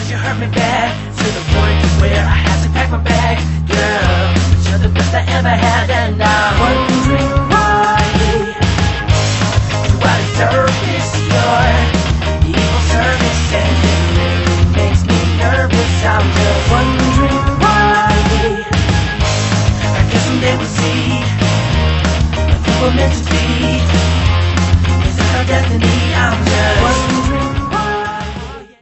you hurt me bad, to the point where I had to pack my bag. Girl, you're the best I ever had, and I'm wondering why do I deserve this? Your evil service, and it really makes me nervous. I'm just wondering why. I guess someday we'll see if we were meant to be. Is it our destiny? I'm just wondering